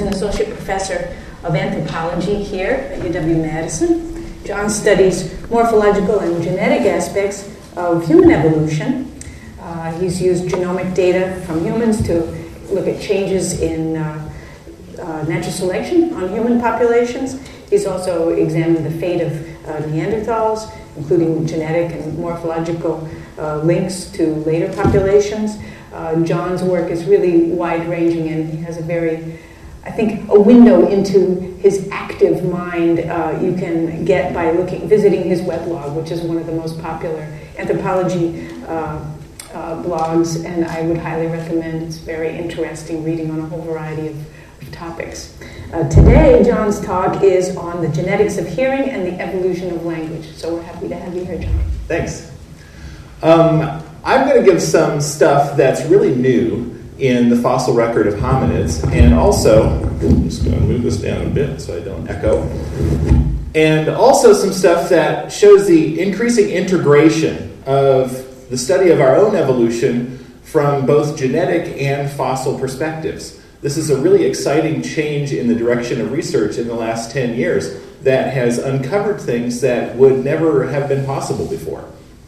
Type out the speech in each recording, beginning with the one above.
an associate professor of anthropology here at UW-Madison. John studies morphological and genetic aspects of human evolution. He's used genomic data from humans to look at changes in natural selection on human populations. He's also examined the fate of Neanderthals, including genetic and morphological links to later populations. John's work is really wide-ranging, and he has a window into his active mind you can get by visiting his weblog, which is one of the most popular anthropology blogs, and I would highly recommend. It's very interesting reading on a whole variety of topics. Today, John's talk is on the genetics of hearing and the evolution of language. So we're happy to have you here, John. Thanks. I'm going to give some stuff that's really new in the fossil record of hominids, and also, I'm just going to move this down a bit so I don't echo, and also some stuff that shows the increasing integration of the study of our own evolution from both genetic and fossil perspectives. This is a really exciting change in the direction of research in the last 10 years that has uncovered things that would never have been possible before.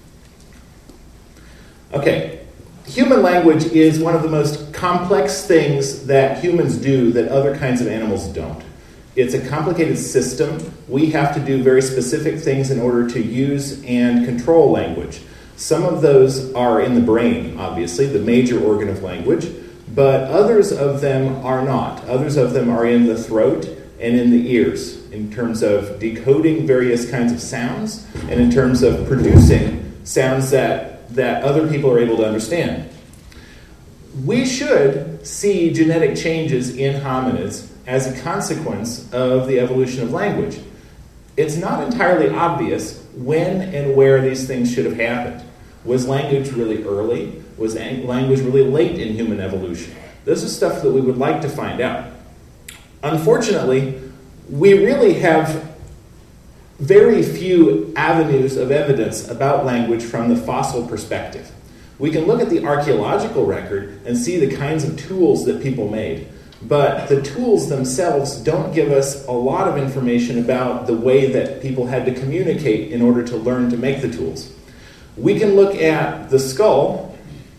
Okay, human language is one of the most complex things that humans do that other kinds of animals don't. It's a complicated system. We have to do very specific things in order to use and control language. Some of those are in the brain, obviously, the major organ of language, but others of them are not. Others of them are in the throat and in the ears, in terms of decoding various kinds of sounds and in terms of producing sounds that other people are able to understand. We should see genetic changes in hominids as a consequence of the evolution of language. It's not entirely obvious when and where these things should have happened. Was language really early? Was language really late in human evolution? This is stuff that we would like to find out. Unfortunately, we really have very few avenues of evidence about language from the fossil perspective. We can look at the archaeological record and see the kinds of tools that people made, but the tools themselves don't give us a lot of information about the way that people had to communicate in order to learn to make the tools. We can look at the skull.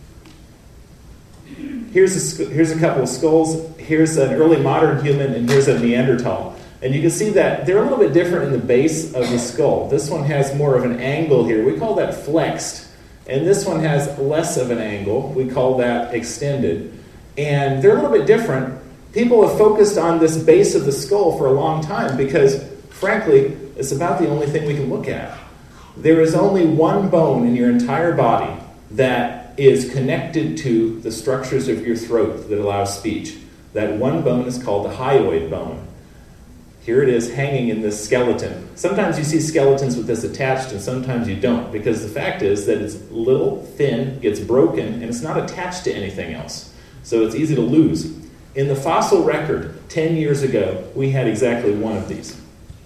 Here's a couple of skulls. Here's an early modern human, and here's a Neanderthal. And you can see that they're a little bit different in the base of the skull. This one has more of an angle here. We call that flexed. And this one has less of an angle. We call that extended. And they're a little bit different. People have focused on this base of the skull for a long time because, frankly, it's about the only thing we can look at. There is only one bone in your entire body that is connected to the structures of your throat that allows speech. That one bone is called the hyoid bone. Here it is hanging in this skeleton. Sometimes you see skeletons with this attached and sometimes you don't, because the fact is that it's little, thin, gets broken, and it's not attached to anything else. So it's easy to lose. In the fossil record, 10 years ago, we had exactly one of these.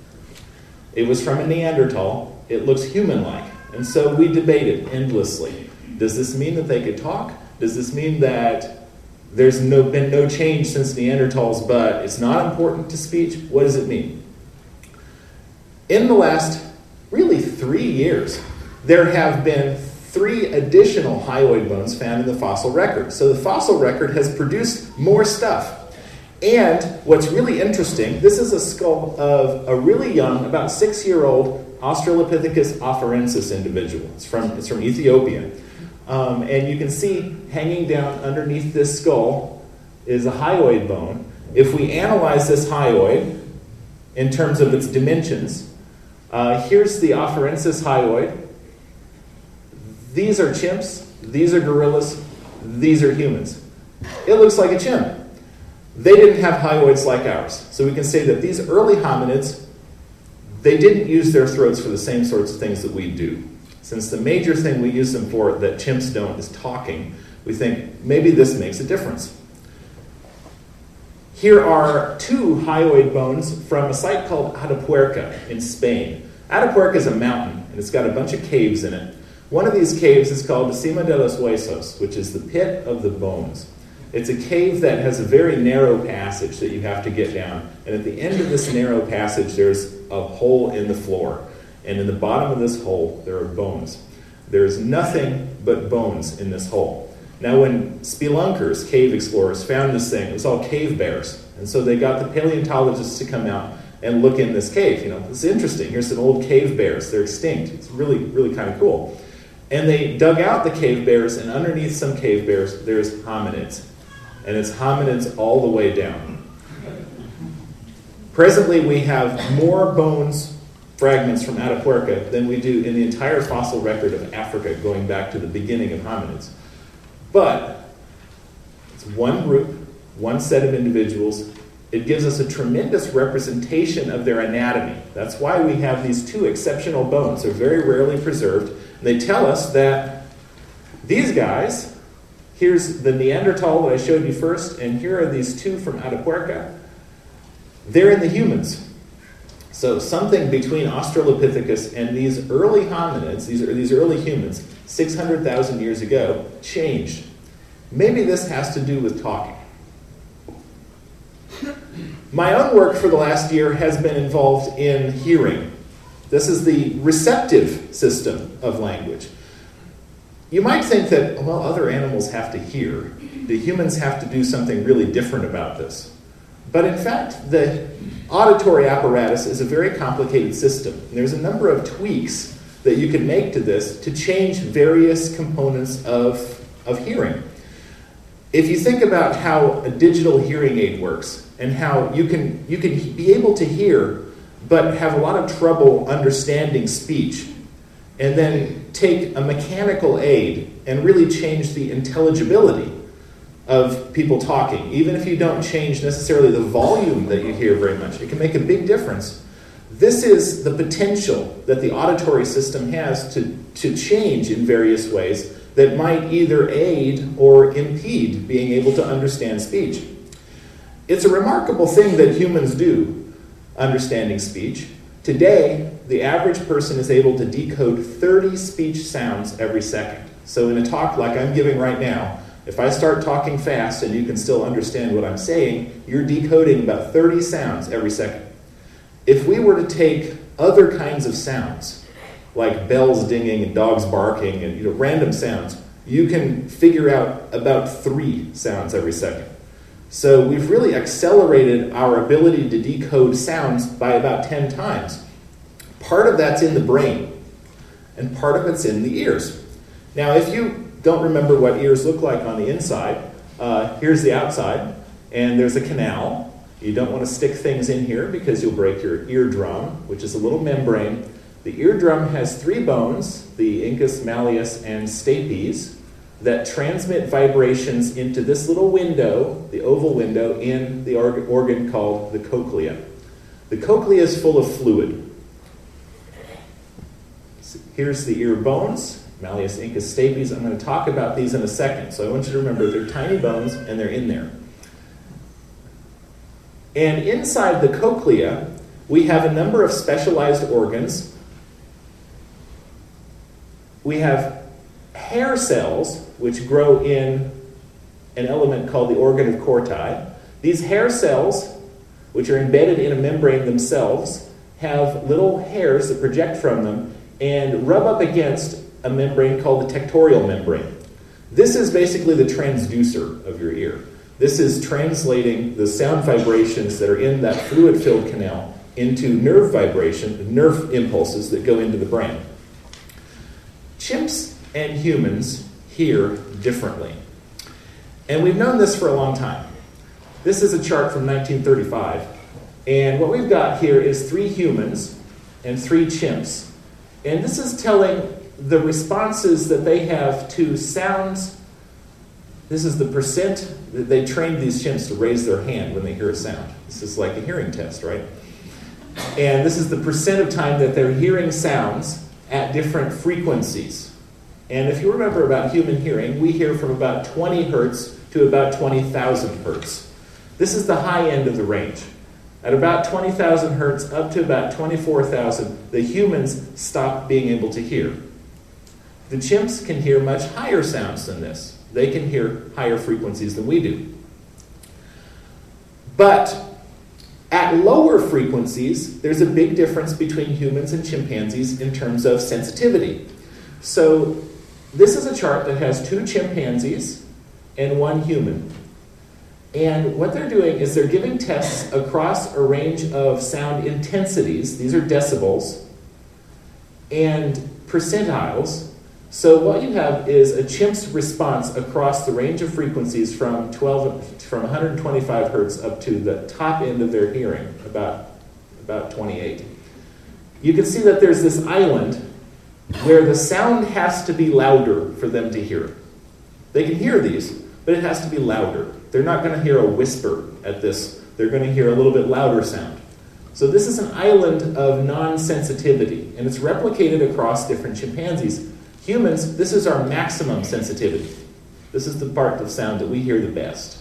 It was from a Neanderthal. It looks human-like. And so we debated endlessly. Does this mean that they could talk? Does this mean that there's been no change since Neanderthals, but it's not important to speech? What does it mean? In the last, really 3 years, there have been 3 additional hyoid bones found in the fossil record. So the fossil record has produced more stuff. And what's really interesting, this is a skull of a really young, about 6-year-old Australopithecus afarensis individual. It's from Ethiopia. And you can see hanging down underneath this skull is a hyoid bone. If we analyze this hyoid in terms of its dimensions, here's the afarensis hyoid. These are chimps, these are gorillas, these are humans. It looks like a chimp. They didn't have hyoids like ours. So we can say that these early hominids, they didn't use their throats for the same sorts of things that we do. Since the major thing we use them for that chimps don't is talking, we think maybe this makes a difference. Here are 2 hyoid bones from a site called Atapuerca in Spain. Atapuerca is a mountain, and it's got a bunch of caves in it. One of these caves is called the Cima de los Huesos, which is the pit of the bones. It's a cave that has a very narrow passage that you have to get down. And at the end of this narrow passage, there's a hole in the floor. And in the bottom of this hole, there are bones. There's nothing but bones in this hole. Now, when spelunkers, cave explorers, found this thing, it was all cave bears. And so they got the paleontologists to come out and look in this cave. You know, it's interesting. Here's some old cave bears. They're extinct. It's really, really kind of cool. And they dug out the cave bears, and underneath some cave bears, there's hominids. And it's hominids all the way down. Presently, we have more bones fragments from Atapuerca than we do in the entire fossil record of Africa going back to the beginning of hominids. But it's one group, one set of individuals. It gives us a tremendous representation of their anatomy. That's why we have these two exceptional bones. They're very rarely preserved. And they tell us that these guys, here's the Neanderthal that I showed you first, and here are these two from Atapuerca. They're in the humans. So something between Australopithecus and these early hominids, these early humans, 600,000 years ago, changed. Maybe this has to do with talking. My own work for the last year has been involved in hearing. This is the receptive system of language. You might think that, well, other animals have to hear. The humans have to do something really different about this. But in fact, the auditory apparatus is a very complicated system. And there's a number of tweaks that you can make to this to change various components of hearing. If you think about how a digital hearing aid works, and how you can be able to hear, but have a lot of trouble understanding speech, and then take a mechanical aid and really change the intelligibility of people talking, even if you don't change necessarily the volume that you hear very much, it can make a big difference. This is the potential that the auditory system has to change in various ways that might either aid or impede being able to understand speech. It's a remarkable thing that humans do, understanding speech. Today, the average person is able to decode 30 speech sounds every second. So in a talk like I'm giving right now, if I start talking fast and you can still understand what I'm saying, you're decoding about 30 sounds every second. If we were to take other kinds of sounds, like bells dinging and dogs barking and random sounds, you can figure out about 3 sounds every second. So we've really accelerated our ability to decode sounds by about 10 times. Part of that's in the brain, and part of it's in the ears. Now, if you don't remember what ears look like on the inside, here's the outside, and there's a canal. You don't want to stick things in here because you'll break your eardrum, which is a little membrane. The eardrum has 3 bones, the incus, malleus, and stapes, that transmit vibrations into this little window, the oval window, in the organ called the cochlea. The cochlea is full of fluid. So here's the ear bones, malleus, incus, stapes. I'm going to talk about these in a second, so I want you to remember they're tiny bones and they're in there. And inside the cochlea, we have a number of specialized organs. We have hair cells, which grow in an element called the organ of Corti. These hair cells, which are embedded in a membrane themselves, have little hairs that project from them and rub up against a membrane called the tectorial membrane. This is basically the transducer of your ear. This is translating the sound vibrations that are in that fluid-filled canal into nerve impulses that go into the brain. Chimps and humans hear differently. And we've known this for a long time. This is a chart from 1935. And what we've got here is 3 humans and 3 chimps. And this is telling the responses that they have to sounds. This is the percent that they trained these chimps to raise their hand when they hear a sound. This is like a hearing test, right? And this is the percent of time that they're hearing sounds at different frequencies. And if you remember about human hearing, we hear from about 20 hertz to about 20,000 hertz. This is the high end of the range. At about 20,000 hertz up to about 24,000, the humans stop being able to hear. The chimps can hear much higher sounds than this. They can hear higher frequencies than we do. But at lower frequencies, there's a big difference between humans and chimpanzees in terms of sensitivity. So this is a chart that has 2 chimpanzees and 1 human. And what they're doing is they're giving tests across a range of sound intensities. These are decibels and percentiles. So what you have is a chimp's response across the range of frequencies from 125 hertz up to the top end of their hearing, about 28. You can see that there's this island where the sound has to be louder for them to hear it. They can hear these, but it has to be louder. They're not going to hear a whisper at this. They're going to hear a little bit louder sound. So this is an island of non-sensitivity, and it's replicated across different chimpanzees. Humans, this is our maximum sensitivity. This is the part of sound that we hear the best.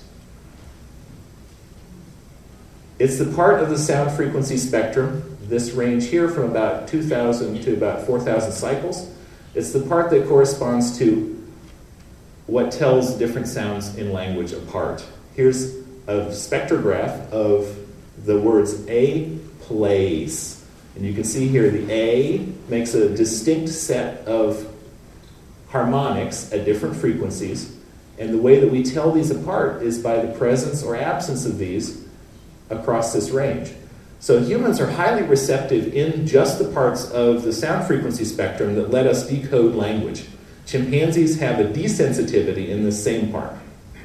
It's the part of the sound frequency spectrum, this range here from about 2,000 to about 4,000 cycles. It's the part that corresponds to what tells different sounds in language apart. Here's a spectrograph of the words A plays. And you can see here the A makes a distinct set of harmonics at different frequencies. And the way that we tell these apart is by the presence or absence of these across this range. So humans are highly receptive in just the parts of the sound frequency spectrum that let us decode language. Chimpanzees have a desensitivity in this same part.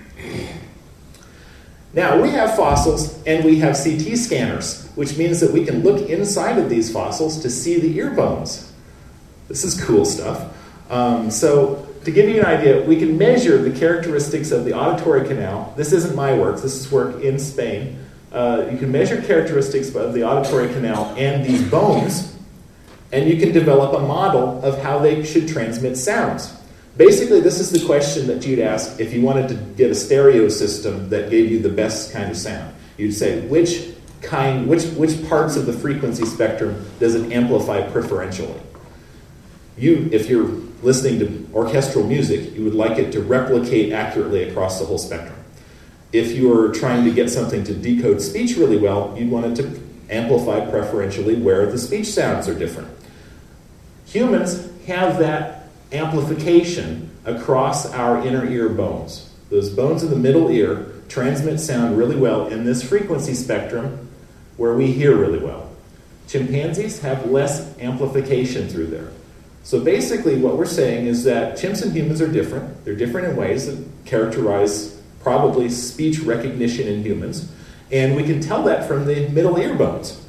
Now, we have fossils and we have CT scanners, which means that we can look inside of these fossils to see the ear bones. This is cool stuff. So, to give you an idea, we can measure the characteristics of the auditory canal. This isn't my work, this is work in Spain. You can measure characteristics of the auditory canal and these bones, and you can develop a model of how they should transmit sounds. Basically, this is the question that you'd ask if you wanted to get a stereo system that gave you the best kind of sound. You'd say, which parts of the frequency spectrum does it amplify preferentially? If you're listening to orchestral music, you would like it to replicate accurately across the whole spectrum. If you're trying to get something to decode speech really well, you'd want it to amplify preferentially where the speech sounds are different. Humans have that amplification across our inner ear bones. Those bones in the middle ear transmit sound really well in this frequency spectrum where we hear really well. Chimpanzees have less amplification through there. So basically what we're saying is that chimps and humans are different. They're different in ways that characterize probably speech recognition in humans. And we can tell that from the middle ear bones.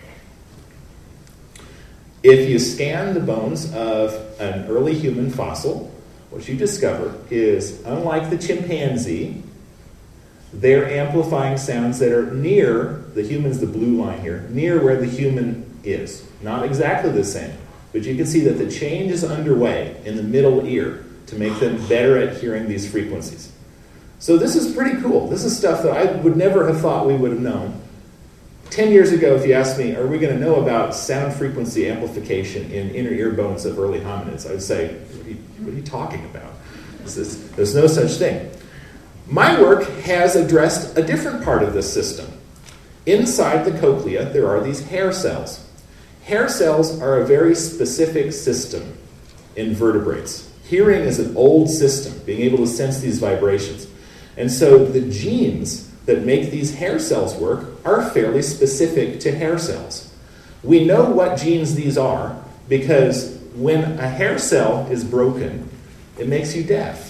If you scan the bones of an early human fossil, what you discover is, unlike the chimpanzee, they're amplifying sounds that are near, the human's the blue line here, near where the human is. Not exactly the same, but you can see that the change is underway in the middle ear to make them better at hearing these frequencies. So this is pretty cool. This is stuff that I would never have thought we would have known. 10 years ago, if you asked me, are we going to know about sound frequency amplification in inner ear bones of early hominids, I would say, what are you talking about? There's no such thing. My work has addressed a different part of this system. Inside the cochlea, there are these hair cells. Hair cells are a very specific system in vertebrates. Hearing is an old system, being able to sense these vibrations. And so the genes that make these hair cells work are fairly specific to hair cells. We know what genes these are because when a hair cell is broken, it makes you deaf.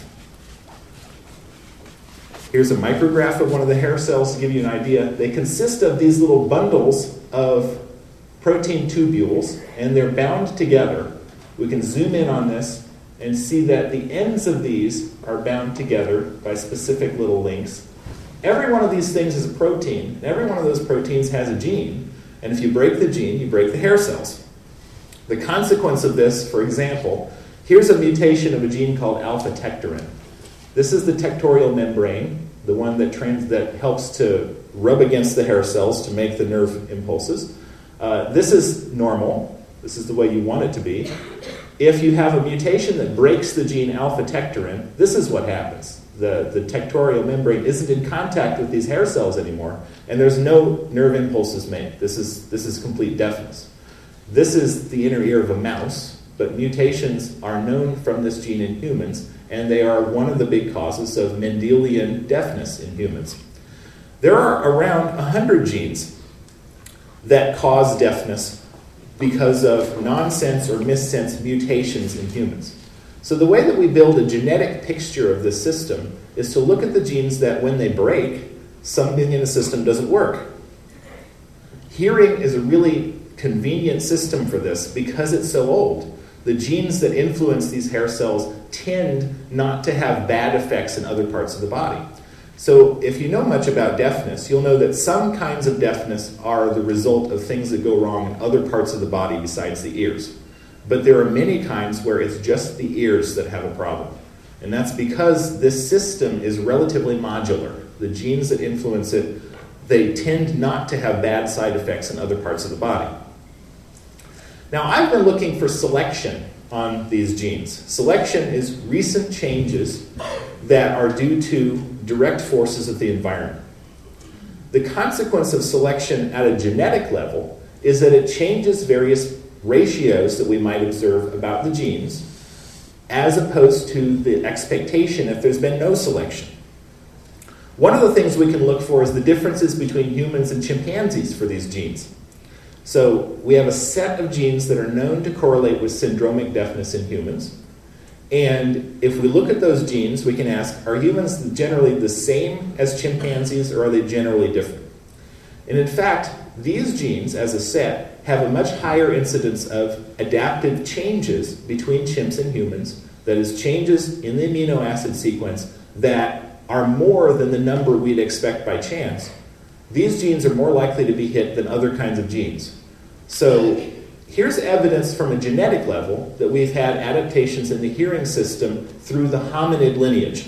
Here's a micrograph of one of the hair cells to give you an idea. They consist of these little bundles of protein tubules, and they're bound together. We can zoom in on this and see that the ends of these are bound together by specific little links. Every one of these things is a protein, and every one of those proteins has a gene, and if you break the gene, you break the hair cells. The consequence of this, for example, here's a mutation of a gene called alpha-tectorin. This is the tectorial membrane, the one that helps to rub against the hair cells to make the nerve impulses. This is normal. This is the way you want it to be. If you have a mutation that breaks the gene alpha-tectorin, this is what happens. The tectorial membrane isn't in contact with these hair cells anymore, and there's no nerve impulses made. This is complete deafness. This is the inner ear of a mouse, but mutations are known from this gene in humans, and they are one of the big causes of Mendelian deafness in humans. There are around 100 genes that cause deafness because of nonsense or missense mutations in humans. So the way that we build a genetic picture of this system is to look at the genes that when they break, something in the system doesn't work. Hearing is a really convenient system for this because it's so old. The genes that influence these hair cells tend not to have bad effects in other parts of the body. So if you know much about deafness, you'll know that some kinds of deafness are the result of things that go wrong in other parts of the body besides the ears. But there are many kinds where it's just the ears that have a problem. And that's because this system is relatively modular. The genes that influence it, they tend not to have bad side effects in other parts of the body. Now, I've been looking for selection on these genes. Selection is recent changes that are due to direct forces of the environment. The consequence of selection at a genetic level is that it changes various ratios that we might observe about the genes, as opposed to the expectation if there's been no selection. One of the things we can look for is the differences between humans and chimpanzees for these genes. So we have a set of genes that are known to correlate with syndromic deafness in humans. And if we look at those genes, we can ask, are humans generally the same as chimpanzees, or are they generally different? And in fact, these genes, as a set, have a much higher incidence of adaptive changes between chimps and humans, that is, changes in the amino acid sequence that are more than the number we'd expect by chance. These genes are more likely to be hit than other kinds of genes. So here's evidence from a genetic level that we've had adaptations in the hearing system through the hominid lineage.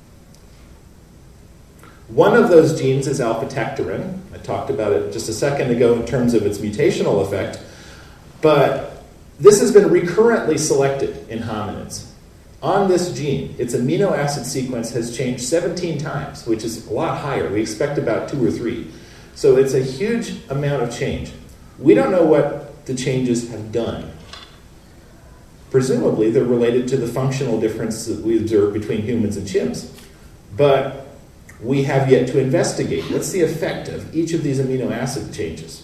One of those genes is alpha-tectorin. I talked about it just a second ago in terms of its mutational effect, but this has been recurrently selected in hominids. On this gene, its amino acid sequence has changed 17 times, which is a lot higher. We expect about 2 or 3. So it's a huge amount of change. We don't know what the changes have done. Presumably, they're related to the functional difference that we observe between humans and chimps. But we have yet to investigate what's the effect of each of these amino acid changes.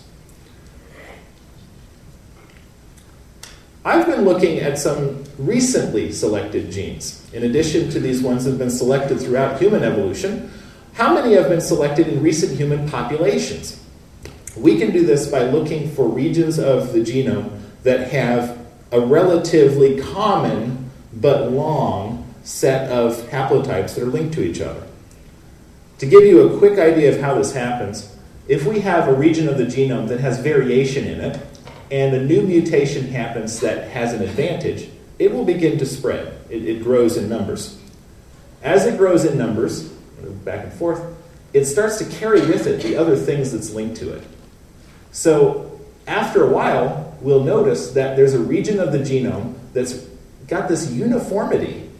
I've been looking at some recently selected genes. In addition to these ones that have been selected throughout human evolution, how many have been selected in recent human populations? We can do this by looking for regions of the genome that have a relatively common but long set of haplotypes that are linked to each other. To give you a quick idea of how this happens, if we have a region of the genome that has variation in it, and a new mutation happens that has an advantage, it will begin to spread. It grows in numbers. As it grows in numbers, back and forth, it starts to carry with it the other things that's linked to it. So after a while, we'll notice that there's a region of the genome that's got this uniformity.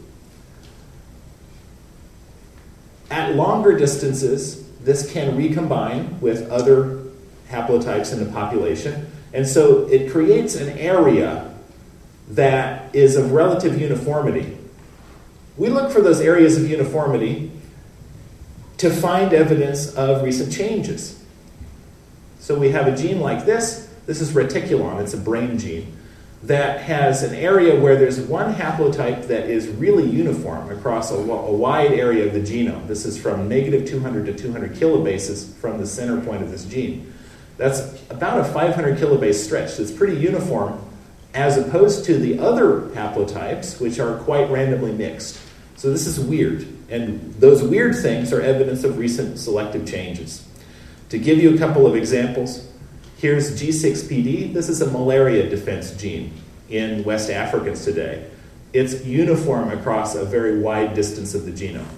At longer distances, this can recombine with other haplotypes in the population, and so it creates an area that is of relative uniformity. We look for those areas of uniformity to find evidence of recent changes. So we have a gene like this. This is reticulon. It's a brain gene that has an area where there's one haplotype that is really uniform across a wide area of the genome. This is from -200 to 200 kilobases from the center point of this gene. That's about a 500 kilobase stretch. So it's pretty uniform, as opposed to the other haplotypes, which are quite randomly mixed. So this is weird. And those weird things are evidence of recent selective changes. To give you a couple of examples, here's G6PD. This is a malaria defense gene in West Africans today. It's uniform across a very wide distance of the genome.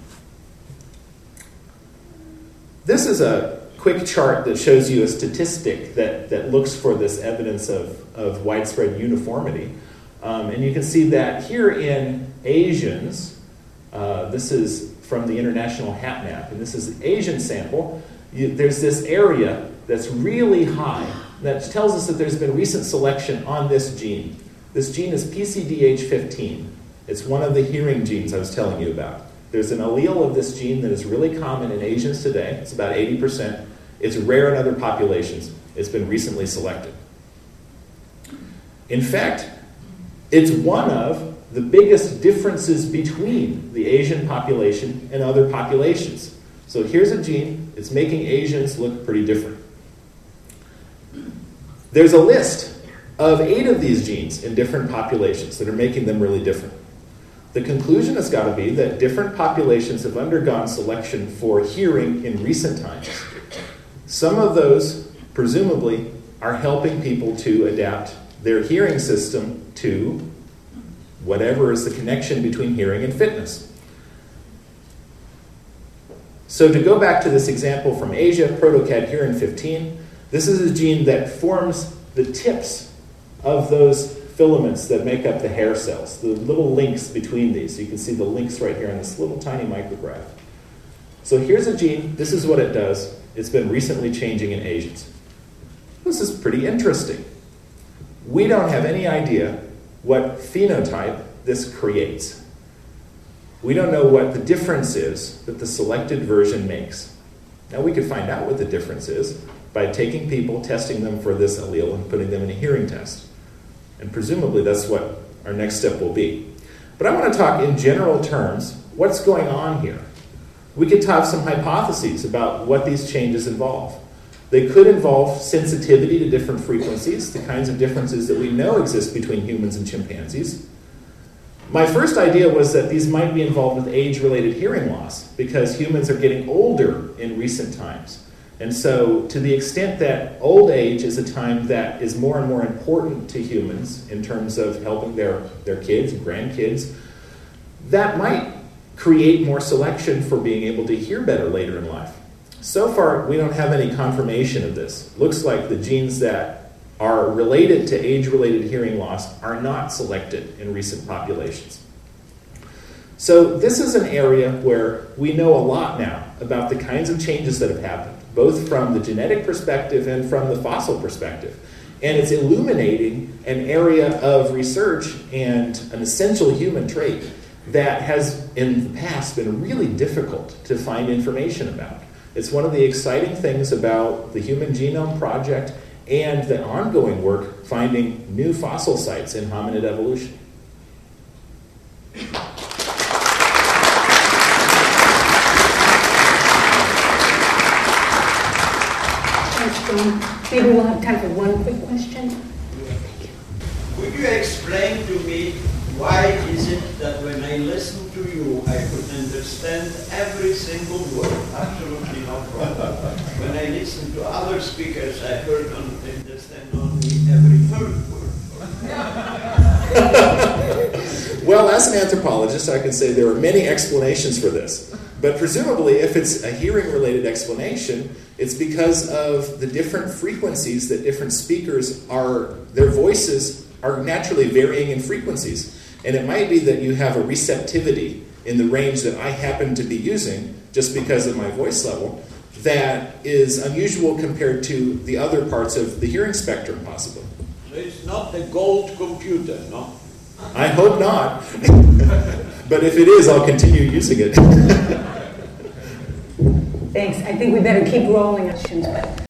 This is a quick chart that shows you a statistic that looks for this evidence of widespread uniformity. And you can see that here in Asians, this is from the International HapMap, and this is the Asian sample. There's this area that's really high that tells us that there's been recent selection on this gene. This gene is PCDH15. It's one of the hearing genes I was telling you about. There's an allele of this gene that is really common in Asians today. It's about 80%. It's rare in other populations. It's been recently selected. In fact, it's one of the biggest differences between the Asian population and other populations. So here's a gene. It's making Asians look pretty different. There's a list of 8 of these genes in different populations that are making them really different. The conclusion has got to be that different populations have undergone selection for hearing in recent times. Some of those, presumably, are helping people to adapt their hearing system to whatever is the connection between hearing and fitness. So to go back to this example from Asia, Protocadherin 15, this is a gene that forms the tips of those filaments that make up the hair cells, the little links between these. You can see the links right here on this little tiny micrograph. So here's a gene. This is what it does. It's been recently changing in Asians. This is pretty interesting. We don't have any idea what phenotype this creates. We don't know what the difference is that the selected version makes. Now we could find out what the difference is by taking people, testing them for this allele, and putting them in a hearing test. And presumably that's what our next step will be. But I want to talk in general terms, what's going on here? We could have some hypotheses about what these changes involve. They could involve sensitivity to different frequencies, the kinds of differences that we know exist between humans and chimpanzees. My first idea was that these might be involved with age-related hearing loss, because humans are getting older in recent times. And so to the extent that old age is a time that is more and more important to humans in terms of helping their kids and grandkids, that might create more selection for being able to hear better later in life. So far, we don't have any confirmation of this. Looks like the genes that are related to age-related hearing loss are not selected in recent populations. So this is an area where we know a lot now about the kinds of changes that have happened, both from the genetic perspective and from the fossil perspective. And it's illuminating an area of research and an essential human trait that has in the past been really difficult to find information about. It's one of the exciting things about the Human Genome Project and the ongoing work finding new fossil sites in hominid evolution. Thanks, John. Maybe we'll have time for one quick question. Could you explain to me why is it that when I listen to you, I could understand every single word? Absolutely no problem. When I listen to other speakers, I understand only every third word. Well, as an anthropologist, I can say there are many explanations for this. But presumably, if it's a hearing-related explanation, it's because of the different frequencies that different speakers their voices are naturally varying in frequencies. And it might be that you have a receptivity in the range that I happen to be using, just because of my voice level, that is unusual compared to the other parts of the hearing spectrum, possibly. So it's not the gold computer, no? I hope not. But if it is, I'll continue using it. Thanks. I think we better keep rolling questions, but